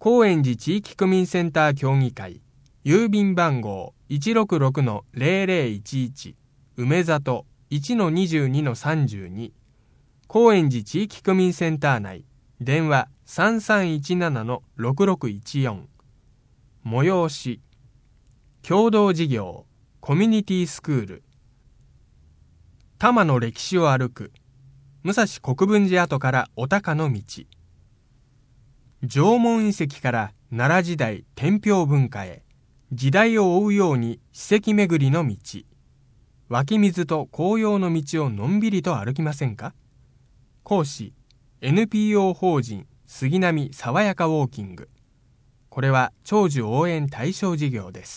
高円寺地域区民センター協議会、郵便番号 166-0011 梅里 1-22-32 高円寺地域区民センター内、電話 3317-6614 催し、共同事業コミュニティスクール、多摩の歴史を歩く武蔵国分寺跡からお鷹の道、縄文遺跡から奈良時代天平文化へ、時代を追うように史跡巡りの道、湧き水と紅葉の道をのんびりと歩きませんか。講師 NPO 法人杉並爽やかウォーキング。これは長寿応援対象事業です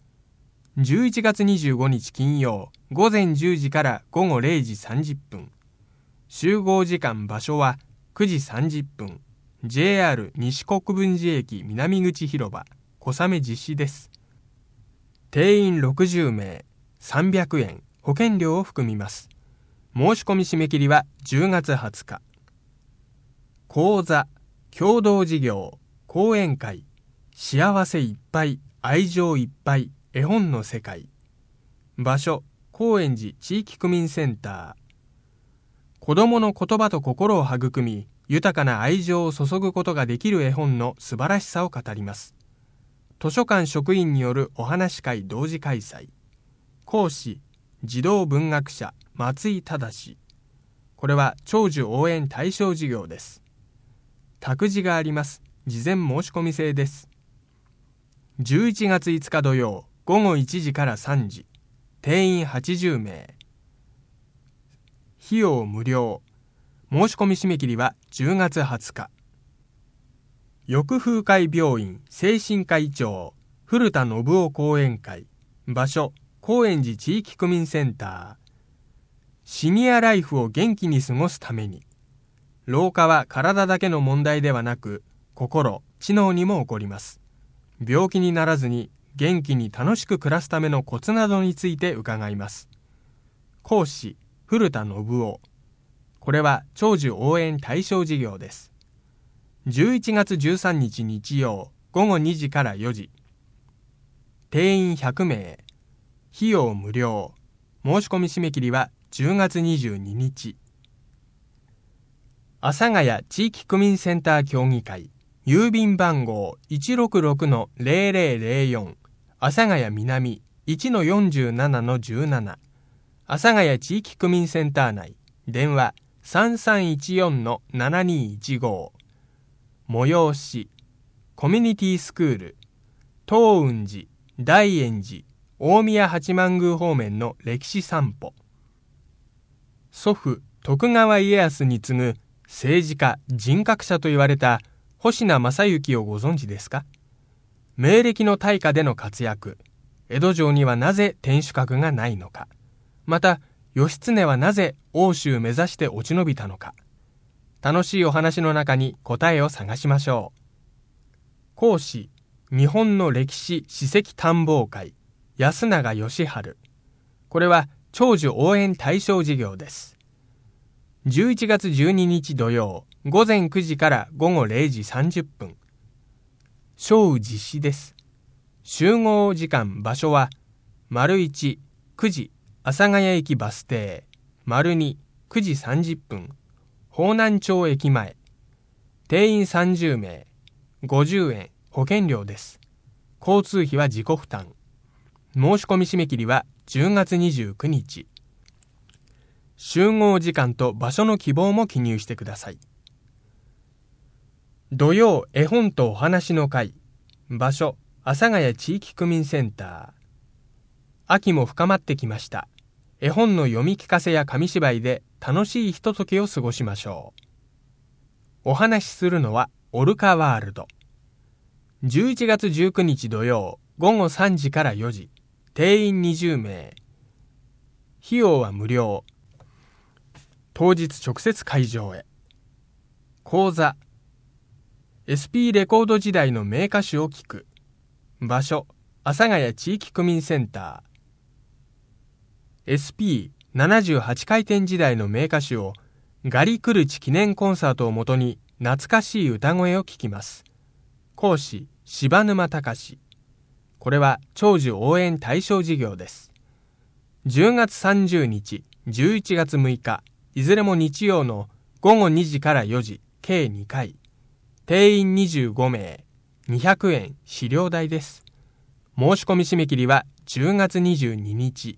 。11月25日金曜午前10時から午後0時30分。集合時間場所は9時30分。JR 西国分寺駅南口広場小雨実施です。定員60名、300円、保険料を含みます。申し込み締め切りは10月20日。講座、共同事業、講演会、幸せいっぱい、愛情いっぱい、絵本の世界。場所、高円寺地域区民センター。子どもの言葉と心を育み、豊かな愛情を注ぐことができる絵本の素晴らしさを語ります。図書館職員によるお話し会同時開催。講師、児童文学者松井正。これは長寿応援対象事業です。託児があります。事前申し込み制です。11月5日土曜午後1時から3時。定員80名。費用無料。申し込み締め切りは10月20日。翼風会病院精神科医長古田信夫講演会。場所、高円寺地域区民センター。シニアライフを元気に過ごすために。老化は体だけの問題ではなく、心、知能にも起こります。病気にならずに元気に楽しく暮らすためのコツなどについて伺います。講師、古田信夫。これは長寿応援対象事業です。11月13日日曜午後2時から4時。定員100名。費用無料。申し込み締め切りは10月22日。阿佐ヶ谷地域区民センター協議会。郵便番号 166-0004 阿佐ヶ谷南 1-47-17 阿佐ヶ谷地域区民センター内、電話 3314-7215 催し、コミュニティスクール、東雲寺、大円寺、大宮八幡宮方面の歴史散歩。祖父徳川家康に次ぐ政治家人格者と言われた保科正之をご存知ですか。明暦の大火での活躍、江戸城にはなぜ天守閣がないのか、また義経はなぜ奥州目指して落ち延びたのか、楽しいお話の中に答えを探しましょう。講師、日本の歴史史跡探訪会安永義治。これは長寿応援対象事業です。11月12日土曜午前9時から午後0時30分。小雨実施です。集合時間場所は ①9 時阿佐ヶ谷駅バス停、② 9時30分方南町駅前。定員30名、50円、保険料です。交通費は自己負担。申し込み締め切りは10月29日。集合時間と場所の希望も記入してください。土曜絵本とお話の会。場所、阿佐ヶ谷地域区民センター。秋も深まってきました。絵本の読み聞かせや紙芝居で楽しいひとときを過ごしましょう。お話しするのはオルカワールド。11月19日土曜午後3時から4時。定員20名。費用は無料。当日直接会場へ。講座、SP レコード時代の名歌手を聴く。場所、阿佐ヶ谷地域区民センター。SP78 回転時代の名歌手をガリクルチ記念コンサートをもとに懐かしい歌声を聴きます。 講師柴沼隆。これは長寿応援対象事業です。10月30日、11月6日、いずれも日曜の午後2時から4時、計2回。定員25名、200円資料代です。申し込み締め切りは10月22日。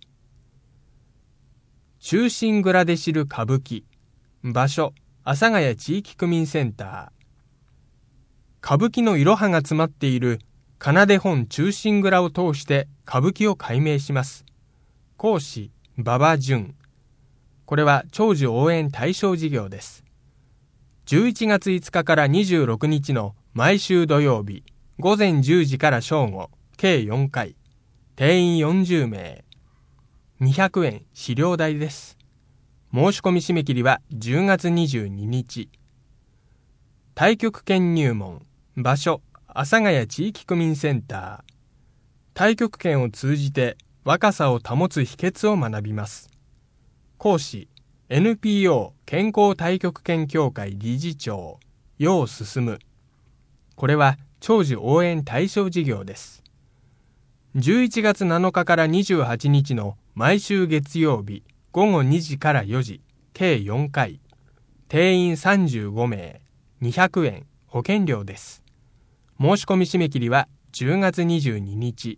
忠臣蔵で知る歌舞伎。場所、阿佐ヶ谷地域区民センター。歌舞伎のいろはが詰まっている仮名手本忠臣蔵を通して歌舞伎を解明します。講師、馬場淳。これは長寿応援対象事業です。11月5日から26日の毎週土曜日、午前10時から正午、計4回。定員40名。200円資料代です。申し込み締め切りは10月22日。太極拳入門。場所、阿佐ヶ谷地域区民センター。太極拳を通じて若さを保つ秘訣を学びます。講師、NPO 健康太極拳協会理事長、楊進。これは長寿応援対象事業です。11月7日から28日の毎週月曜日、午後2時から4時、計4回。定員35名、200円保険料です。申し込み締め切りは10月22日。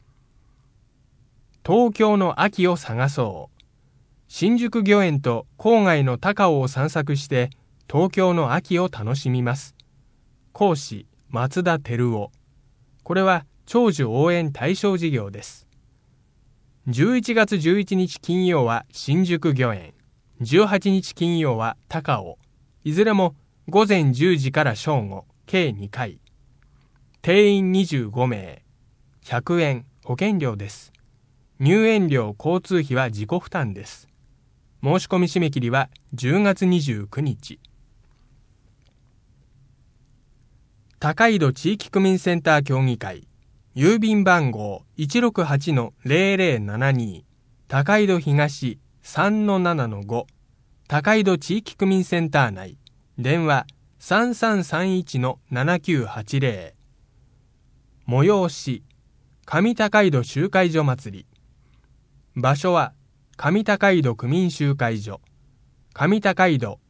東京の秋を探そう。新宿御苑と郊外の高尾を散策して東京の秋を楽しみます。講師、松田照夫。これは長寿応援対象事業です。11月11日金曜は新宿御苑、18日金曜は高尾。いずれも午前10時から正午、計2回。定員25名、100円保険料です。入園料交通費は自己負担です。申し込み締め切りは10月29日。高井戸地域区民センター協議会。郵便番号 168-0072 高井戸東 3-7-5 高井戸地域区民センター内。電話 3331-7980。催し、上高井戸集会所祭り。場所は上高井戸区民集会所、上高井戸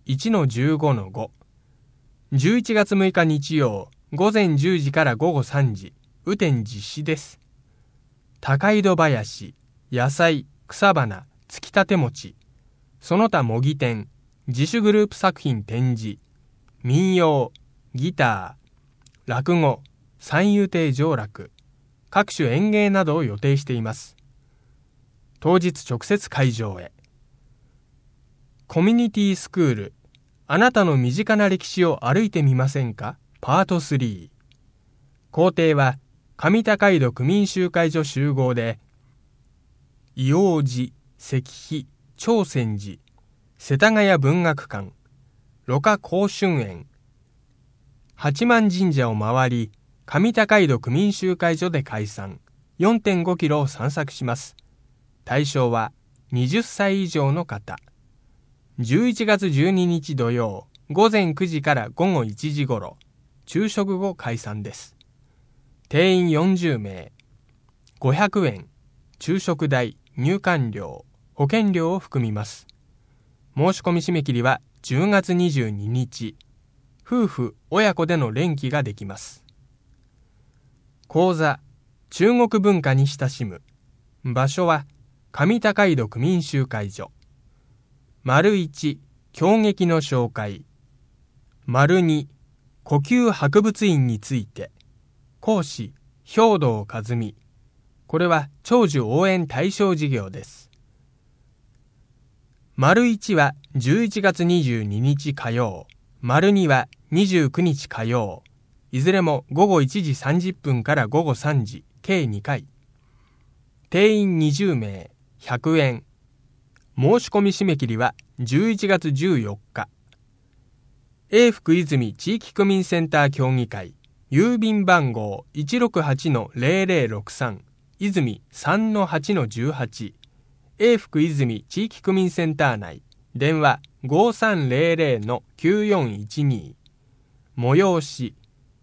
1-15-5。11月6日日曜、午前10時から午後3時、雨天実施です。高井戸林、野菜、草花、つきたて餅、その他模擬店、自主グループ作品展示、民謡、ギター、落語、三遊亭上楽、各種演芸などを予定しています。当日直接会場へ。コミュニティスクール、あなたの身近な歴史を歩いてみませんか？パート3。工程は上高井戸区民集会所集合で、硫黄寺、石碑、長泉寺、世田谷文学館、芦花甲春園、八幡神社を回り、上高井戸区民集会所で解散、4.5 キロを散策します。対象は20歳以上の方。11月12日土曜、午前9時から午後1時ごろ、昼食後解散です。定員40名、500円、昼食代、入館料、保険料を含みます。申し込み締め切りは10月22日。夫婦、親子での連期ができます。講座、中国文化に親しむ。場所は上高井戸区民集会所。1、狂劇の紹介。2、呼吸博物院について。講師、兵藤和美。これは長寿応援対象事業です。1は11月22日火曜。2は29日火曜。いずれも午後1時30分から午後3時、計2回。定員20名、100円。申し込み締め切りは11月14日。永福泉地域区民センター協議会。郵便番号 168-0063 泉 3-8-18 永福泉地域区民センター内。電話 5300-9412。催し、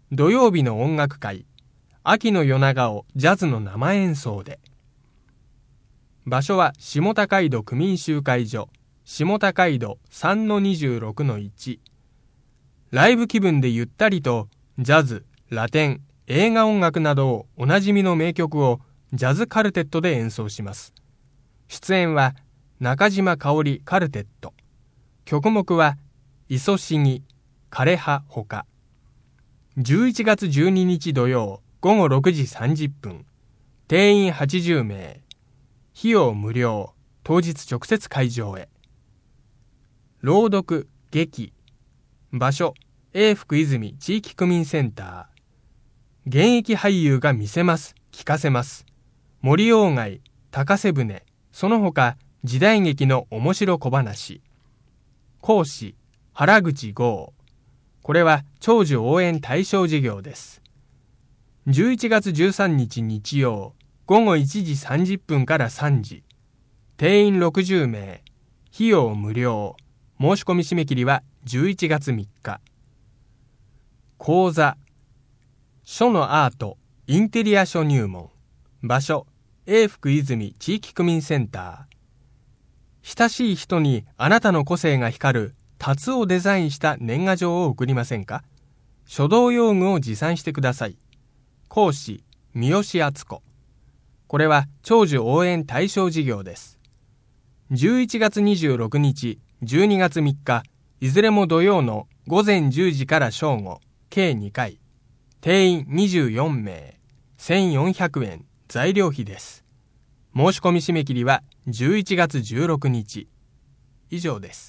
土曜日の音楽会、秋の夜長をジャズの生演奏で。場所は下高井戸区民集会所、下高井戸 3-26-1。ライブ気分でゆったりとジャズ、ラテン、映画音楽などをおなじみの名曲をジャズカルテットで演奏します。出演は中島香織カルテット。曲目は磯茂、枯葉ほか。11月12日土曜午後6時30分。定員80名。費用無料。当日直接会場へ。朗読、劇。場所、永福泉地域区民センター。現役俳優が見せます、聞かせます。森鴎外、高瀬舟、その他時代劇の面白小話。講師、原口剛。これは長寿応援対象事業です。11月13日日曜、午後1時30分から3時。定員60名。費用無料。申し込み締め切りは11月3日。講座。書のアート、インテリア書入門。場所、永福泉地域区民センター。親しい人にあなたの個性が光るタツをデザインした年賀状を送りませんか？書道用具を持参してください。講師、三好敦子。これは長寿応援対象事業です。11月26日、12月3日、いずれも土曜の午前10時から正午、計2回。定員24名。1400円、材料費です。申し込み締め切りは11月16日。以上です。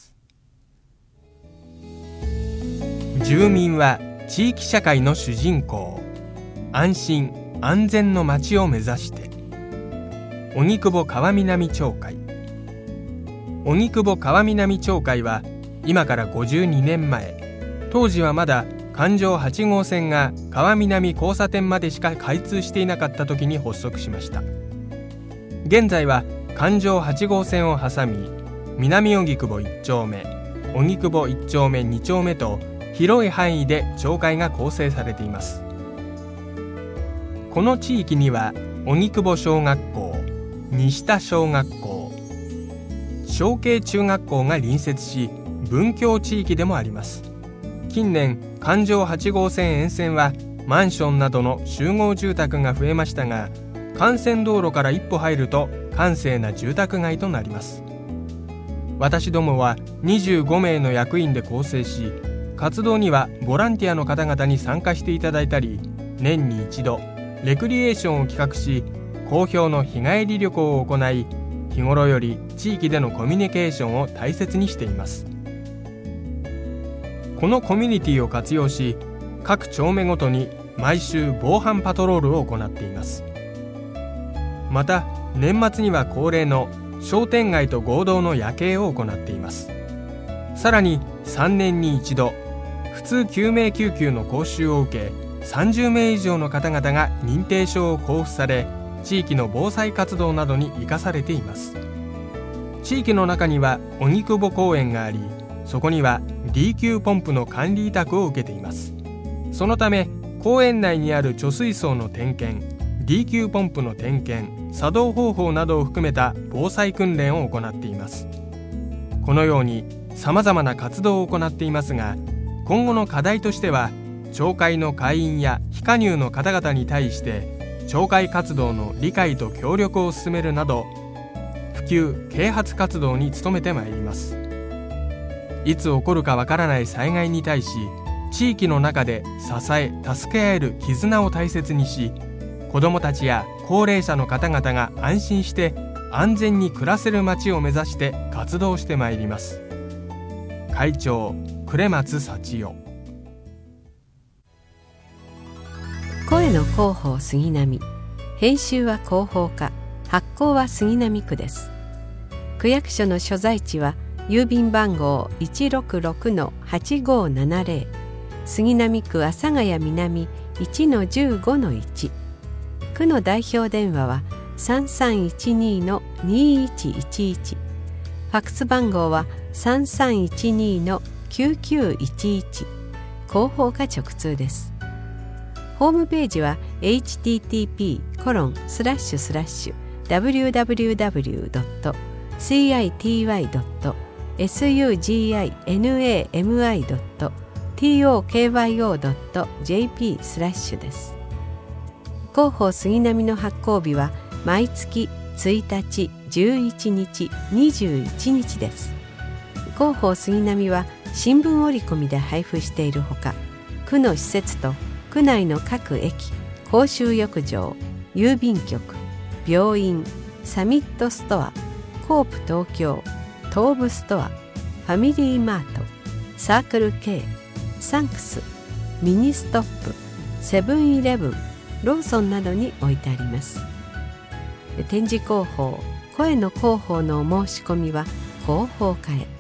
住民は地域社会の主人公。安心安全の街を目指して。荻窪川南町会。荻窪川南町会は今から52年前、当時はまだ環状8号線が川南交差点までしか開通していなかった時に発足しました。現在は環状8号線を挟み、南荻窪1丁目、荻窪1丁目2丁目と広い範囲で町会が構成されています。この地域には荻窪小学校、西田小学校、小慶中学校が隣接し、文教地域でもあります。近年、環状8号線沿線はマンションなどの集合住宅が増えましたが、幹線道路から一歩入ると閑静な住宅街となります。私どもは25名の役員で構成し、活動にはボランティアの方々に参加していただいたり、年に一度レクリエーションを企画し、好評の日帰り旅行を行い、日頃より地域でのコミュニケーションを大切にしています。このコミュニティを活用し、各町目ごとに毎週防犯パトロールを行っています。また、年末には恒例の商店街と合同の夜景を行っています。さらに3年に一度、普通救命救急の講習を受け、30名以上の方々が認定証を交付され、地域の防災活動などに生かされています。地域の中には荻窪公園があり、そこには D 級ポンプの管理委託を受けています。そのため、公園内にある貯水槽の点検、D 級ポンプの点検、作動方法などを含めた防災訓練を行っています。このように様々な活動を行っていますが、今後の課題としては、町会の会員や非加入の方々に対して町会活動の理解と協力を進めるなど、普及・啓発活動に努めてまいります。いつ起こるかわからない災害に対し、地域の中で支え・助け合える絆を大切にし、子どもたちや高齢者の方々が安心して安全に暮らせる街を目指して活動してまいります。会長、呉松幸代。 声の広報杉並、編集は広報課、発行は杉並区です。区役所の所在地は郵便番号 166-8570、 杉並区阿佐ヶ谷南 1-15-1。 区の代表電話は 3312-2111、 ファックス番号は 3312-9911。 広報課直通です。 ホームページは http://www.city.suginami.tokyo.jp/ です。広報杉並の発行日は毎月1日、11日、21日です。広報杉並は新聞折り込みで配布しているほか、区の施設と区内の各駅、公衆浴場、郵便局、病院、サミットストア、コープ東京、東武ストア、ファミリーマート、サークル K、サンクス、ミニストップ、セブンイレブン、ローソンなどに置いてあります。展示広報、声の広報のお申し込みは広報課へ。